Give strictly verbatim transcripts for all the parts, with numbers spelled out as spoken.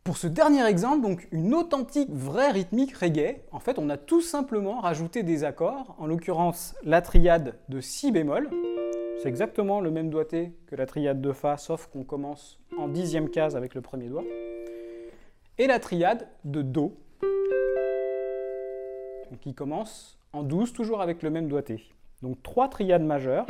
Pour ce dernier exemple, donc une authentique vraie rythmique reggae, en fait on a tout simplement rajouté des accords, en l'occurrence la triade de si bémol, c'est exactement le même doigté que la triade de fa, sauf qu'on commence en dixième case avec le premier doigt, et la triade de do, donc qui commence en douze, toujours avec le même doigté. Donc trois triades majeures,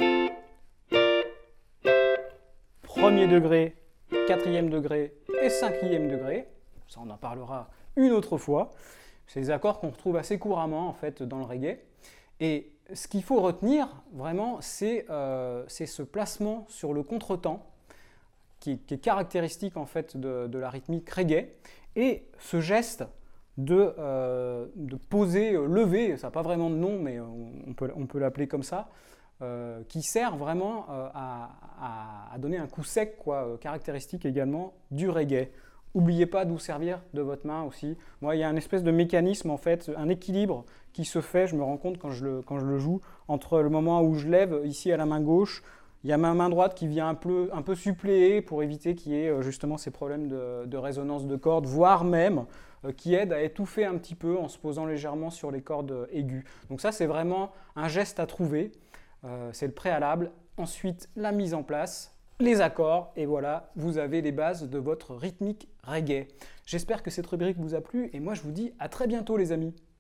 premier degré, quatrième degré et cinquième degré, ça on en parlera une autre fois. C'est des accords qu'on retrouve assez couramment en fait dans le reggae. Et ce qu'il faut retenir vraiment, c'est euh, ce placement sur le contretemps qui, qui est caractéristique en fait de, de la rythmique reggae, et ce geste de, euh, de poser, euh, lever, ça n'a pas vraiment de nom, mais on peut, on peut l'appeler comme ça, euh, qui sert vraiment euh, à, à, à donner un coup sec, quoi, euh, caractéristique également du reggae. N'oubliez pas de vous servir de votre main aussi. Moi, il y a un espèce de mécanisme, en fait, un équilibre qui se fait, je me rends compte quand je le, quand je le joue, entre le moment où je lève ici à la main gauche, il y a ma main droite qui vient un peu, un peu suppléer pour éviter qu'il y ait justement ces problèmes de, de résonance de cordes, voire même euh, qui aide à étouffer un petit peu en se posant légèrement sur les cordes aiguës. Donc ça, c'est vraiment un geste à trouver. Euh, c'est le préalable. Ensuite, la mise en place, les accords, et voilà, vous avez les bases de votre rythmique reggae. J'espère que cette rubrique vous a plu, et moi je vous dis à très bientôt les amis.